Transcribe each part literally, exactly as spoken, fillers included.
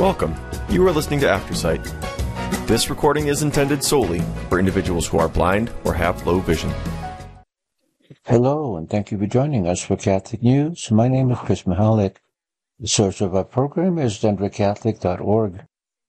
Welcome. You are listening to Aftersight. This recording is intended solely for individuals who are blind or have low vision. Hello, and thank you for joining us for Catholic News. My name is Chris Mahalik. The source of our program is denver catholic dot org.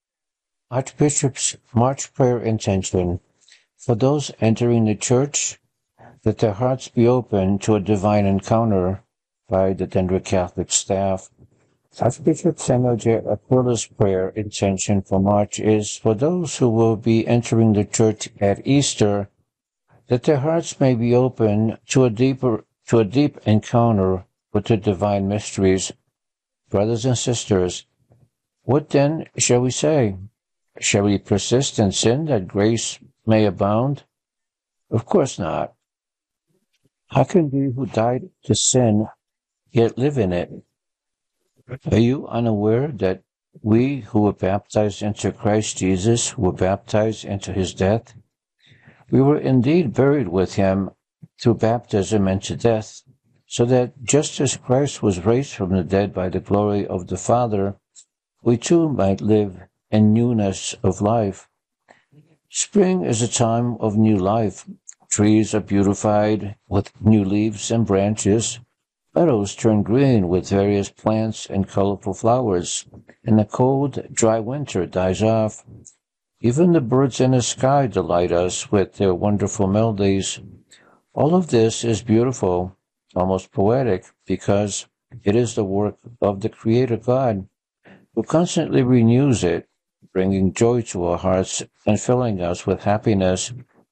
Archbishop's March Prayer Intention for those entering the Church, that their hearts be open to a divine encounter by the Denver Catholic staff. Archbishop Samuel J. Aquil's prayer intention for March is for those who will be entering the Church at Easter, that their hearts may be open to a deeper, to a deep encounter with the divine mysteries. Brothers and sisters, what then shall we say? Shall we persist in sin that grace may abound? Of course not. How can we who died to sin yet live in it? Are you unaware that we who were baptized into Christ Jesus were baptized into his death? We were indeed buried with him through baptism into death, so that just as Christ was raised from the dead by the glory of the Father, we too might live in newness of life. Spring is a time of new life. Trees are beautified with new leaves and branches. Meadows turn green with various plants and colorful flowers, and the cold, dry winter dies off. Even the birds in the sky delight us with their wonderful melodies. All of this is beautiful, almost poetic, because it is the work of the Creator God, who constantly renews it, bringing joy to our hearts and filling us with happiness.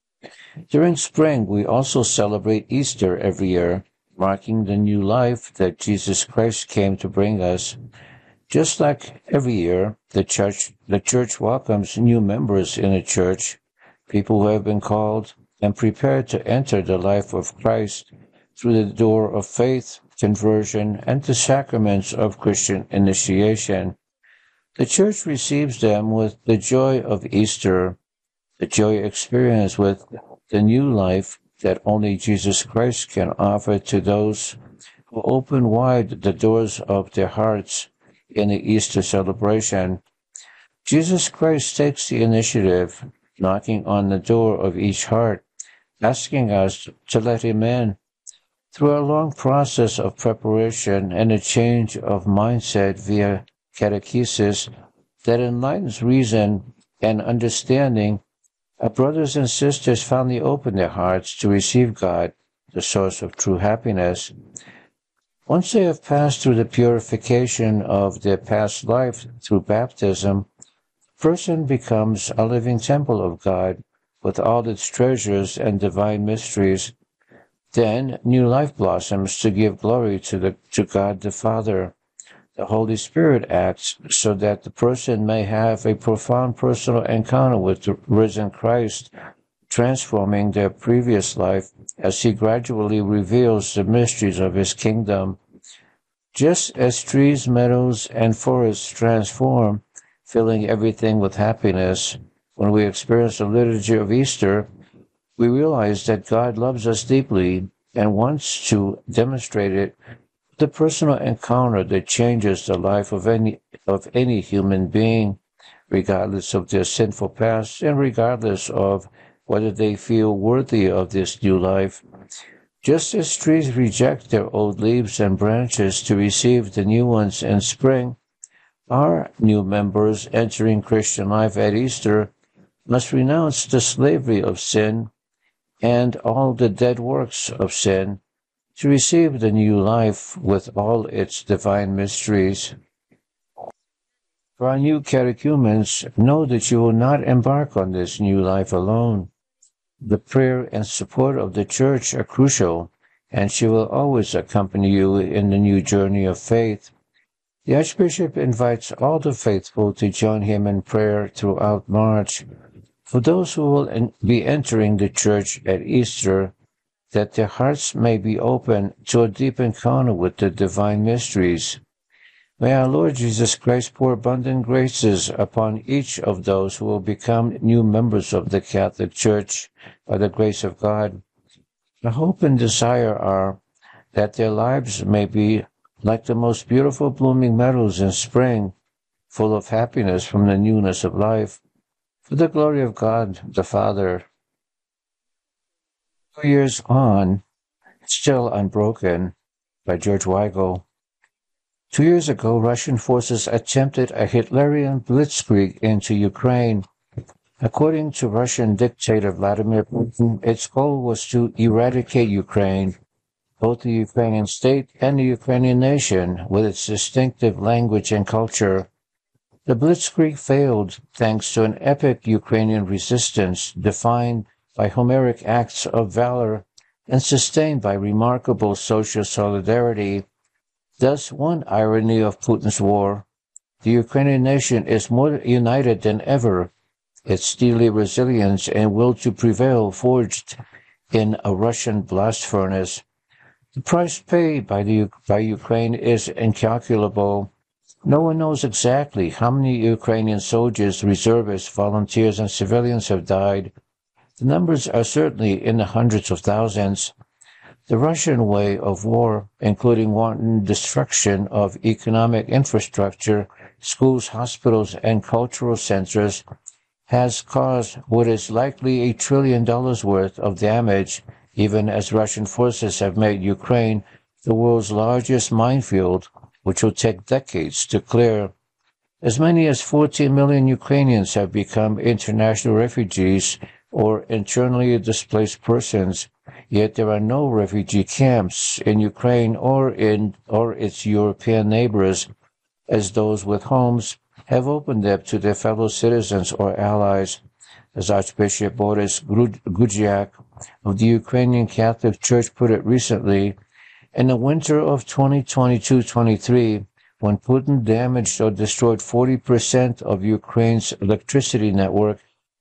During spring, we also celebrate Easter every year, marking the new life that Jesus Christ came to bring us. Just like every year, the church, the church welcomes new members in the church, people who have been called and prepared to enter the life of Christ through the door of faith, conversion, and the sacraments of Christian initiation. The church receives them with the joy of Easter, the joy experienced with the new life that only Jesus Christ can offer to those who open wide the doors of their hearts in the Easter celebration. Jesus Christ takes the initiative, knocking on the door of each heart, asking us to let him in. Through a long process of preparation and a change of mindset via catechesis that enlightens reason and understanding, our brothers and sisters finally open their hearts to receive God, the source of true happiness. Once they have passed through the purification of their past life through baptism, the person becomes a living temple of God with all its treasures and divine mysteries. Then new life blossoms to give glory to the to God the Father. The Holy Spirit acts so that the person may have a profound personal encounter with the risen Christ, transforming their previous life as he gradually reveals the mysteries of his kingdom. Just as trees, meadows, and forests transform, filling everything with happiness, when we experience the liturgy of Easter, we realize that God loves us deeply and wants to demonstrate it. The personal encounter that changes the life of any of any human being, regardless of their sinful past and regardless of whether they feel worthy of this new life. Just as trees reject their old leaves and branches to receive the new ones in spring, our new members entering Christian life at Easter must renounce the slavery of sin and all the dead works of sin, to receive the new life with all its divine mysteries. For our new catechumens, know that you will not embark on this new life alone. The prayer and support of the Church are crucial, and she will always accompany you in the new journey of faith. The Archbishop invites all the faithful to join him in prayer throughout March. For those who will be entering the Church at Easter, that their hearts may be open to a deep encounter with the divine mysteries. May our Lord Jesus Christ pour abundant graces upon each of those who will become new members of the Catholic Church by the grace of God. The hope and desire are that their lives may be like the most beautiful blooming meadows in spring, full of happiness from the newness of life, for the glory of God the Father. Two years on, still unbroken, by George Weigel. Two years ago, Russian forces attempted a Hitlerian blitzkrieg into Ukraine. According to Russian dictator Vladimir Putin, its goal was to eradicate Ukraine, both the Ukrainian state and the Ukrainian nation, with its distinctive language and culture. The blitzkrieg failed thanks to an epic Ukrainian resistance defined by Homeric acts of valor and sustained by remarkable social solidarity. Thus, one irony of Putin's war, the Ukrainian nation is more united than ever, its steely resilience and will to prevail forged in a Russian blast furnace. The price paid by, the, by Ukraine is incalculable. No one knows exactly how many Ukrainian soldiers, reservists, volunteers, and civilians have died. The numbers are certainly in the hundreds of thousands. The Russian way of war, including wanton destruction of economic infrastructure, schools, hospitals, and cultural centers, has caused what is likely a trillion dollars worth of damage, even as Russian forces have made Ukraine the world's largest minefield, which will take decades to clear. As many as fourteen million Ukrainians have become international refugees or internally displaced persons, yet there are no refugee camps in Ukraine or in or its European neighbors, as those with homes have opened them to their fellow citizens or allies. As Archbishop Boris Gudziak of the Ukrainian Catholic Church put it recently, in the winter of twenty twenty-two twenty-three, when Putin damaged or destroyed forty percent of Ukraine's electricity network,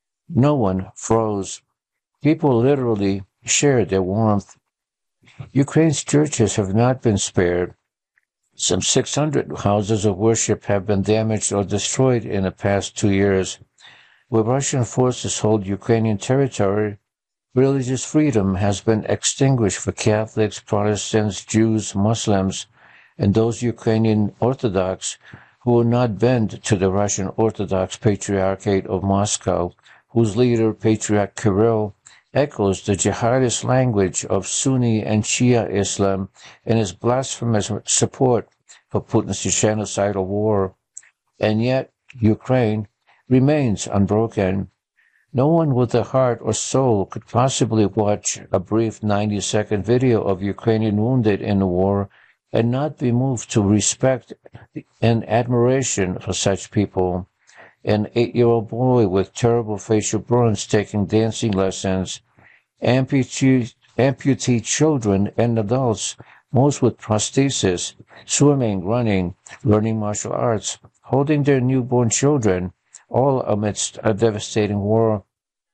no one froze. People literally shared their warmth. Ukraine's churches have not been spared. Some six hundred houses of worship have been damaged or destroyed in the past two years. Where Russian forces hold Ukrainian territory, religious freedom has been extinguished for Catholics, Protestants, Jews, Muslims, and those Ukrainian Orthodox who will not bend to the Russian Orthodox Patriarchate of Moscow, whose leader, Patriarch Kirill, echoes the jihadist language of Sunni and Shia Islam and his blasphemous support for Putin's genocidal war. And yet, Ukraine remains unbroken. No one with a heart or soul could possibly watch a brief ninety-second video of Ukrainian wounded in the war and not be moved to respect and admiration for such people. An eight-year-old boy with terrible facial burns taking dancing lessons, amputee, amputee children and adults, most with prosthesis, swimming, running, learning martial arts, holding their newborn children, all amidst a devastating war.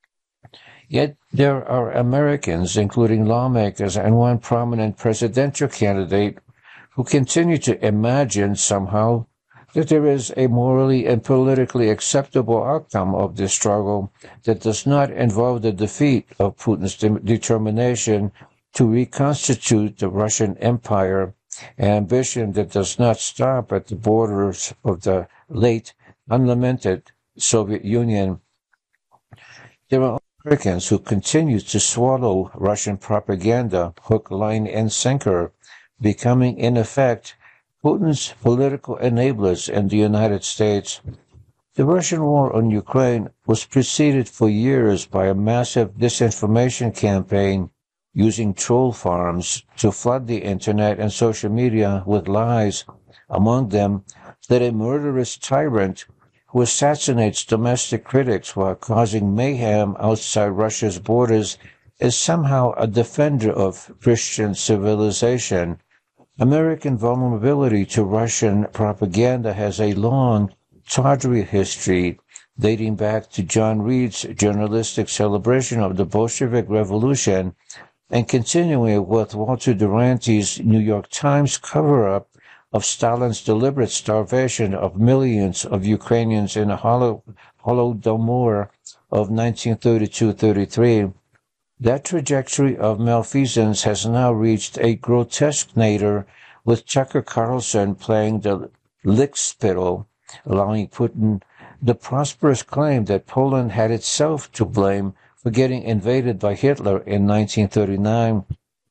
Yet there are Americans, including lawmakers and one prominent presidential candidate, who continue to imagine somehow that there is a morally and politically acceptable outcome of this struggle that does not involve the defeat of Putin's de- determination to reconstitute the Russian Empire, an ambition that does not stop at the borders of the late, unlamented Soviet Union. There are Americans who continue to swallow Russian propaganda hook, line, and sinker, becoming, in effect, Putin's political enablers in the United States. The Russian war on Ukraine was preceded for years by a massive disinformation campaign using troll farms to flood the internet and social media with lies, among them that a murderous tyrant who assassinates domestic critics while causing mayhem outside Russia's borders is somehow a defender of Christian civilization. American vulnerability to Russian propaganda has a long, tawdry history dating back to John Reed's journalistic celebration of the Bolshevik Revolution and continuing with Walter Duranty's New York Times cover-up of Stalin's deliberate starvation of millions of Ukrainians in the Holo- Holodomor of nineteen thirty-two thirty-three. That trajectory of malfeasance has now reached a grotesque nadir, with Tucker Carlson playing the lickspittle allowing Putin the prosperous claim that Poland had itself to blame for getting invaded by Hitler in nineteen thirty-nine.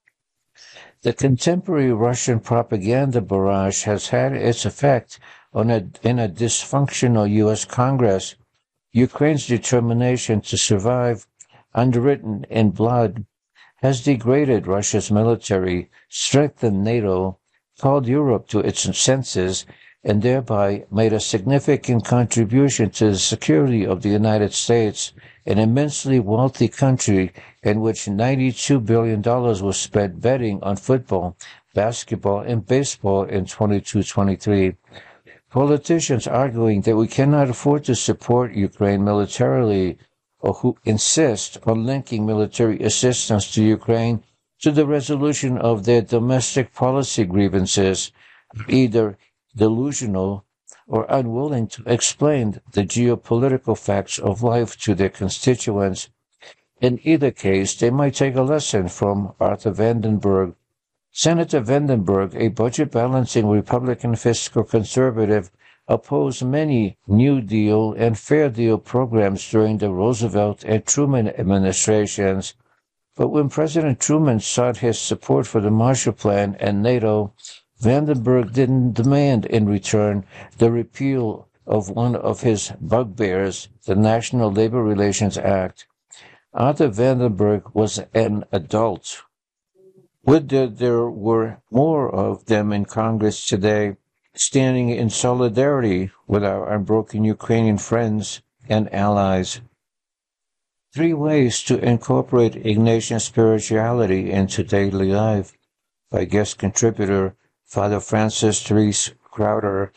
The contemporary Russian propaganda barrage has had its effect on a, in a dysfunctional U S Congress. Ukraine's determination to survive, underwritten in blood, has degraded Russia's military, strengthened NATO, called Europe to its senses, and thereby made a significant contribution to the security of the United States, an immensely wealthy country in which ninety-two billion dollars was spent betting on football, basketball, and baseball in twenty-two twenty-three. Politicians arguing that we cannot afford to support Ukraine militarily, or who insist on linking military assistance to Ukraine to the resolution of their domestic policy grievances, either delusional or unwilling to explain the geopolitical facts of life to their constituents. In either case, they might take a lesson from Arthur Vandenberg. Senator Vandenberg, a budget-balancing Republican fiscal conservative, opposed many New Deal and Fair Deal programs during the Roosevelt and Truman administrations. But when President Truman sought his support for the Marshall Plan and NATO, Vandenberg didn't demand in return the repeal of one of his bugbears, the National Labor Relations Act. Arthur Vandenberg was an adult. Would that there were more of them in Congress today, standing in solidarity with our unbroken Ukrainian friends and allies. Three ways to incorporate Ignatian spirituality into daily life, by guest contributor Father Francis Therese Crowder.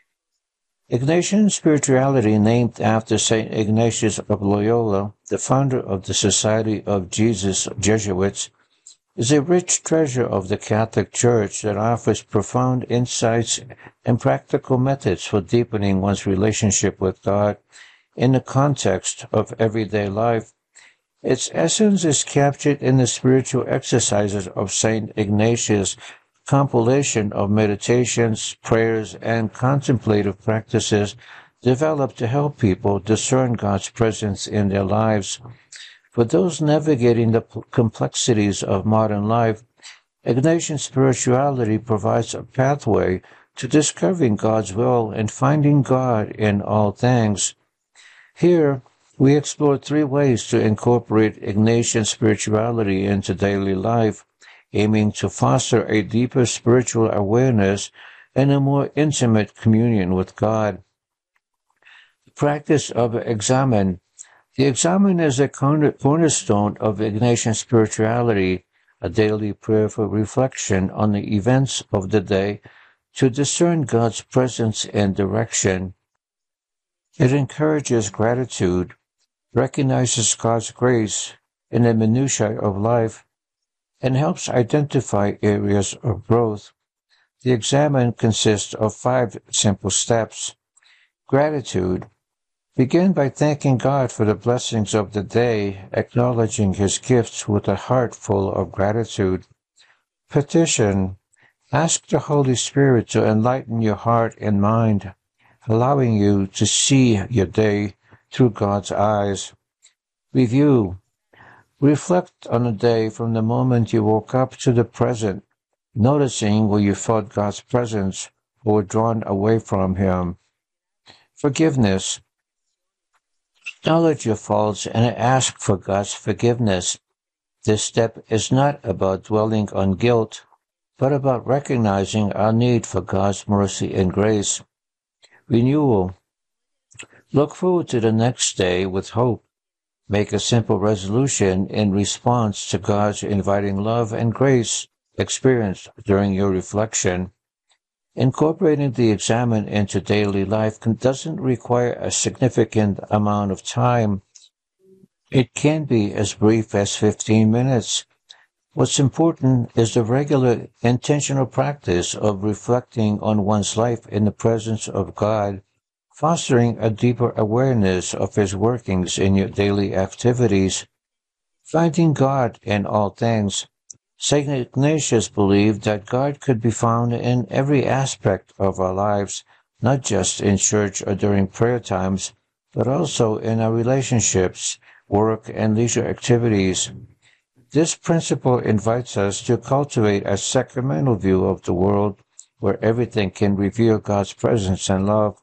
Ignatian spirituality, named after Saint Ignatius of Loyola, the founder of the Society of Jesus Jesuits, is a rich treasure of the Catholic Church that offers profound insights and practical methods for deepening one's relationship with God in the context of everyday life. Its essence is captured in the spiritual exercises of Saint Ignatius' compilation of meditations, prayers, and contemplative practices developed to help people discern God's presence in their lives. For those navigating the complexities of modern life, Ignatian spirituality provides a pathway to discovering God's will and finding God in all things. Here, we explore three ways to incorporate Ignatian spirituality into daily life, aiming to foster a deeper spiritual awareness and a more intimate communion with God. The practice of examen. The examen is a cornerstone of Ignatian spirituality, a daily prayer for reflection on the events of the day to discern God's presence and direction. It encourages gratitude, recognizes God's grace in the minutiae of life, and helps identify areas of growth. The examen consists of five simple steps. Gratitude. Begin by thanking God for the blessings of the day, acknowledging His gifts with a heart full of gratitude. Petition. Ask the Holy Spirit to enlighten your heart and mind, allowing you to see your day through God's eyes. Review. Reflect on the day from the moment you woke up to the present, noticing where you felt God's presence or were drawn away from Him. Forgiveness. Acknowledge your faults and ask for God's forgiveness. This step is not about dwelling on guilt, but about recognizing our need for God's mercy and grace. Renewal. Look forward to the next day with hope. Make a simple resolution in response to God's inviting love and grace experienced during your reflection. Incorporating the examen into daily life doesn't require a significant amount of time. It can be as brief as fifteen minutes. What's important is the regular, intentional practice of reflecting on one's life in the presence of God, fostering a deeper awareness of His workings in your daily activities. Finding God in all things. Saint Ignatius believed that God could be found in every aspect of our lives, not just in church or during prayer times, but also in our relationships, work, and leisure activities. This principle invites us to cultivate a sacramental view of the world where everything can reveal God's presence and love.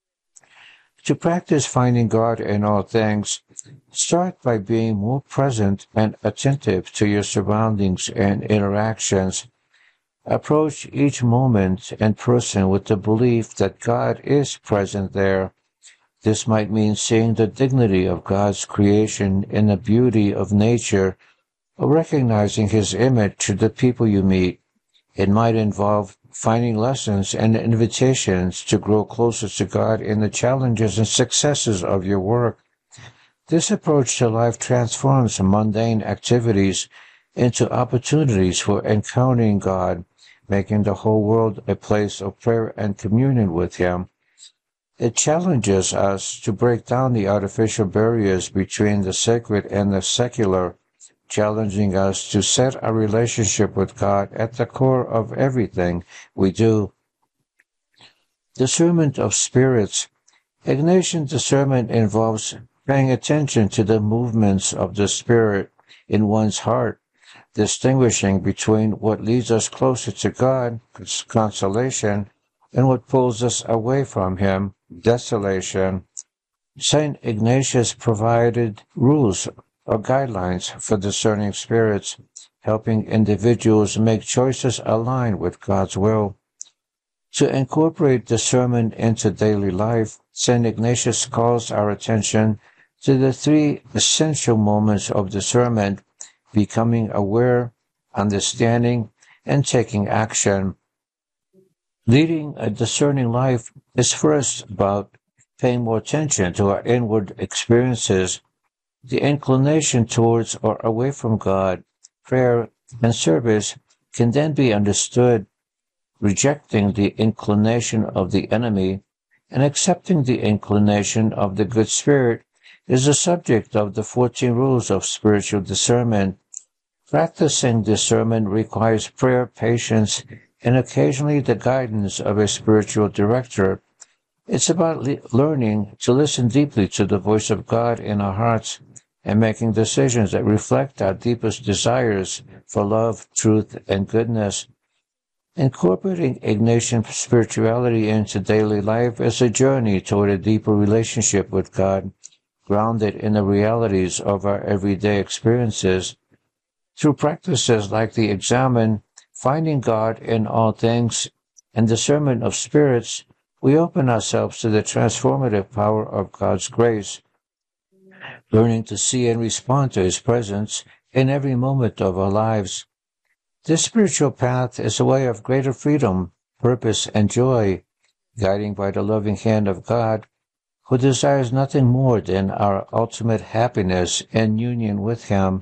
To practice finding God in all things, start by being more present and attentive to your surroundings and interactions. Approach each moment and person with the belief that God is present there. This might mean seeing the dignity of God's creation in the beauty of nature, or recognizing His image to the people you meet. It might involve finding lessons and invitations to grow closer to God in the challenges and successes of your work. This approach to life transforms mundane activities into opportunities for encountering God, making the whole world a place of prayer and communion with Him. It challenges us to break down the artificial barriers between the sacred and the secular, challenging us to set our relationship with God at the core of everything we do. Discernment of spirits. Ignatian discernment involves paying attention to the movements of the Spirit in one's heart, distinguishing between what leads us closer to God, consolation, and what pulls us away from Him, desolation. Saint Ignatius provided rules or guidelines for discerning spirits, helping individuals make choices aligned with God's will. To incorporate discernment into daily life, Saint Ignatius calls our attention to the three essential moments of discernment: becoming aware, understanding, and taking action. Leading a discerning life is first about paying more attention to our inward experiences. The inclination towards or away from God, prayer, and service can then be understood. Rejecting the inclination of the enemy and accepting the inclination of the good spirit is the subject of the fourteen rules of spiritual discernment. Practicing discernment requires prayer, patience, and occasionally the guidance of a spiritual director. It's about le- learning to listen deeply to the voice of God in our hearts and making decisions that reflect our deepest desires for love, truth, and goodness. Incorporating Ignatian spirituality into daily life is a journey toward a deeper relationship with God, grounded in the realities of our everyday experiences. Through practices like the examen, finding God in all things, and discernment of spirits, we open ourselves to the transformative power of God's grace, learning to see and respond to His presence in every moment of our lives. This spiritual path is a way of greater freedom, purpose, and joy, guiding by the loving hand of God, who desires nothing more than our ultimate happiness and union with Him.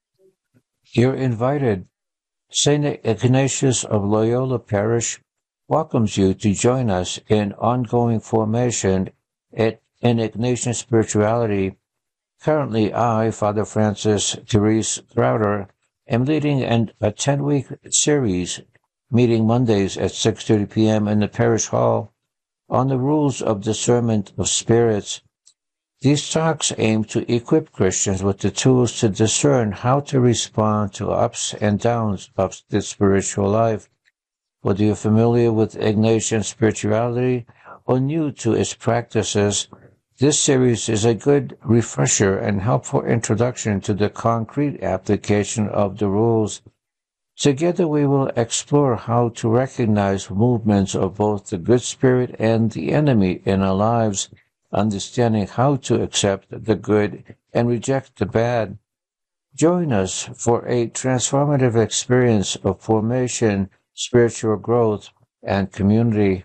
You're invited. Saint Ignatius of Loyola Parish welcomes you to join us in ongoing formation in Ignatian spirituality. Currently, I, Father Francis Therese Crowder, am leading an, a ten-week series, meeting Mondays at six thirty p.m. in the parish hall, on the rules of discernment of spirits. These talks aim to equip Christians with the tools to discern how to respond to ups and downs of the spiritual life. Whether you're familiar with Ignatian spirituality or new to its practices, this series is a good refresher and helpful introduction to the concrete application of the rules. Together we will explore how to recognize movements of both the good spirit and the enemy in our lives, understanding how to accept the good and reject the bad. Join us for a transformative experience of formation, spiritual growth, and community.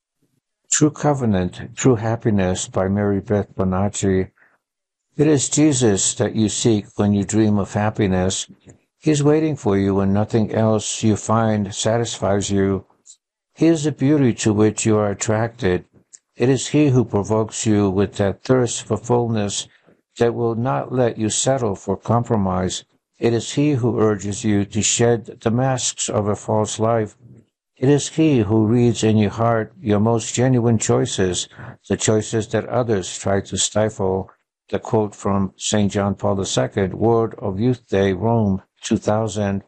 True Covenant, True Happiness by Mary Beth Bonacci. It is Jesus that you seek when you dream of happiness. He is waiting for you when nothing else you find satisfies you. He is the beauty to which you are attracted. It is He who provokes you with that thirst for fullness that will not let you settle for compromise. It is He who urges you to shed the masks of a false life. It is He who reads in your heart your most genuine choices, the choices that others try to stifle. The quote from Saint John Paul the Second, Word of Youth Day, Rome, two thousand.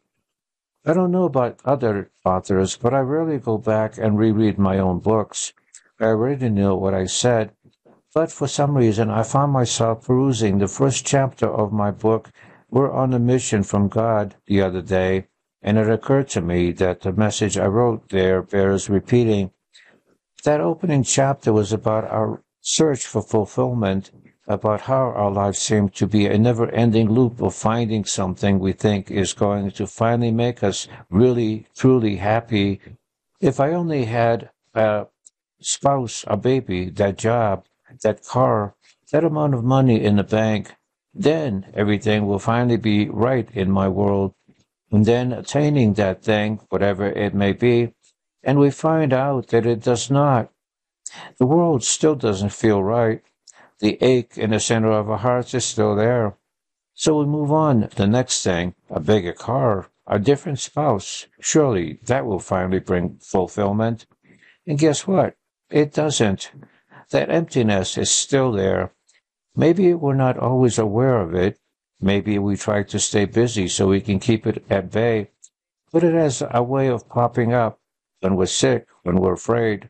I don't know about other authors, but I rarely go back and reread my own books. I already knew what I said, but for some reason I found myself perusing the first chapter of my book, We're on a Mission from God, the other day, and it occurred to me that the message I wrote there bears repeating. That opening chapter was about our search for fulfillment, about how our lives seem to be a never-ending loop of finding something we think is going to finally make us really, truly happy. If I only had a spouse, a baby, that job, that car, that amount of money in the bank, then everything will finally be right in my world. And then attaining that thing, whatever it may be, and we find out that it does not. The world still doesn't feel right. The ache in the center of our hearts is still there. So we move on. The next thing, a bigger car, a different spouse. Surely that will finally bring fulfillment. And guess what? It doesn't. That emptiness is still there. Maybe we're not always aware of it. Maybe we try to stay busy so we can keep it at bay. But it has a way of popping up when we're sick, when we're afraid,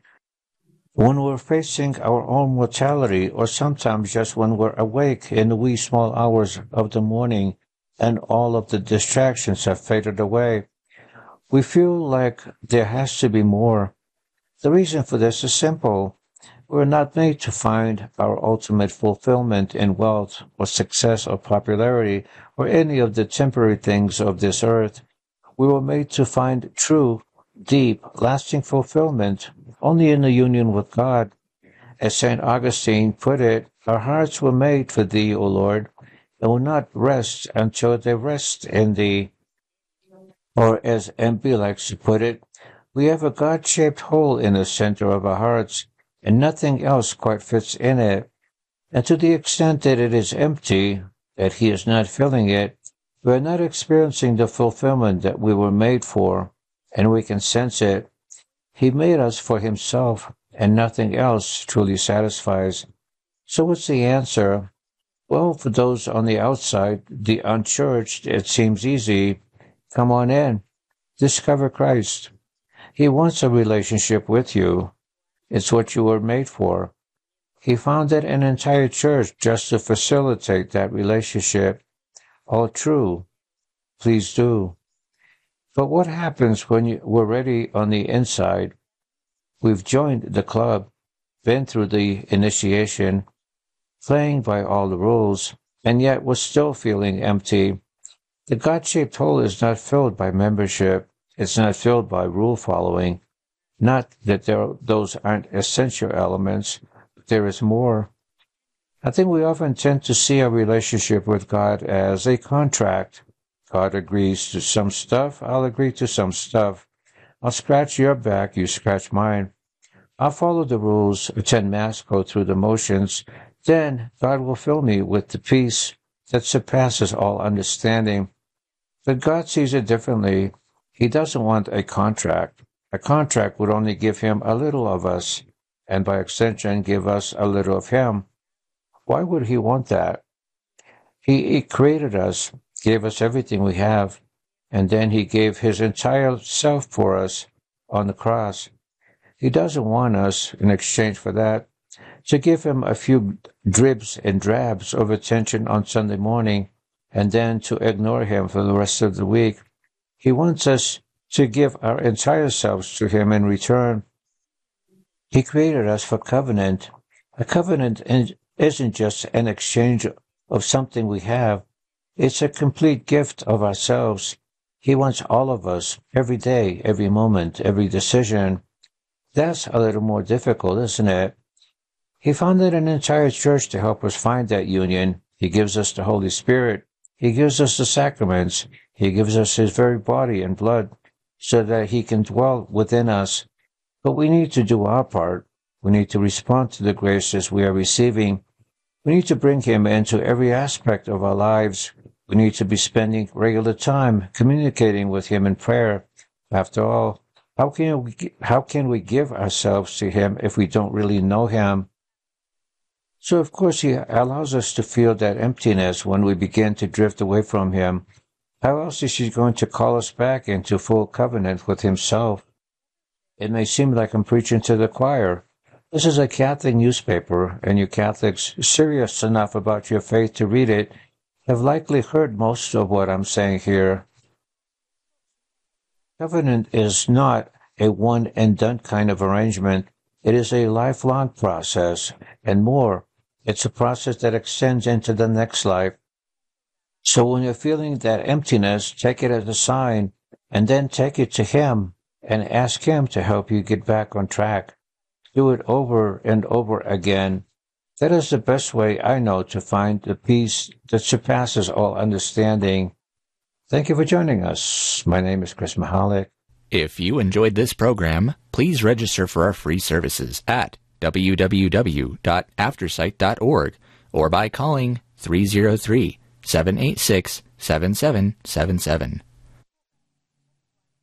when we're facing our own mortality, or sometimes just when we're awake in the wee small hours of the morning and all of the distractions have faded away. We feel like there has to be more. The reason for this is simple. We're not made to find our ultimate fulfillment in wealth or success or popularity or any of the temporary things of this earth. We were made to find true, deep, lasting fulfillment only in the union with God. As Saint Augustine put it, our hearts were made for Thee, O Lord, and will not rest until they rest in Thee. Or as M B likes to put it, we have a God-shaped hole in the center of our hearts, and nothing else quite fits in it. And to the extent that it is empty, that He is not filling it, we are not experiencing the fulfillment that we were made for, and we can sense it. He made us for Himself, and nothing else truly satisfies. So what's the answer? Well, for those on the outside, the unchurched, it seems easy. Come on in. Discover Christ. He wants a relationship with you. It's what you were made for. He founded an entire church just to facilitate that relationship. All true. Please do. But what happens when you, we're ready on the inside? We've joined the club, been through the initiation, playing by all the rules, and yet we're still feeling empty. The God-shaped hole is not filled by membership. It's not filled by rule following. Not that there, those aren't essential elements, but there is more. I think we often tend to see our relationship with God as a contract. God agrees to some stuff, I'll agree to some stuff. I'll scratch your back, you scratch mine. I'll follow the rules, attend Mass, go through the motions. Then God will fill me with the peace that surpasses all understanding. But God sees it differently. He doesn't want a contract. A contract would only give Him a little of us, and by extension give us a little of Him. Why would He want that? He, he created us, gave us everything we have, and then He gave His entire self for us on the cross. He doesn't want us, in exchange for that, to give Him a few dribs and drabs of attention on Sunday morning, and then to ignore Him for the rest of the week. He wants us to give our entire selves to Him in return. He created us for covenant. A covenant isn't just an exchange of something we have. It's a complete gift of ourselves. He wants all of us, every day, every moment, every decision. That's a little more difficult, isn't it? He founded an entire church to help us find that union. He gives us the Holy Spirit. He gives us the sacraments. He gives us His very body and blood so that He can dwell within us. But we need to do our part. We need to respond to the graces we are receiving. We need to bring Him into every aspect of our lives. We need to be spending regular time communicating with Him in prayer. After all, How can we, how can we give ourselves to him if we don't really know him? So, of course, he allows us to feel that emptiness when we begin to drift away from him. How else is he going to call us back into full covenant with himself? It may seem like I'm preaching to the choir. This is a Catholic newspaper, and you Catholics serious enough about your faith to read it have likely heard most of what I'm saying here. Covenant is not a one-and-done kind of arrangement. It is a lifelong process, and more, it's a process that extends into the next life. So when you're feeling that emptiness, take it as a sign, and then take it to him, and ask him to help you get back on track. Do it over and over again. That is the best way I know to find the peace that surpasses all understanding. Thank you for joining us. My name is Chris Mahalik. If you enjoyed this program, please register for our free services at w w w dot aftersight dot org or by calling three oh three, seven eight six, seven seven seven seven.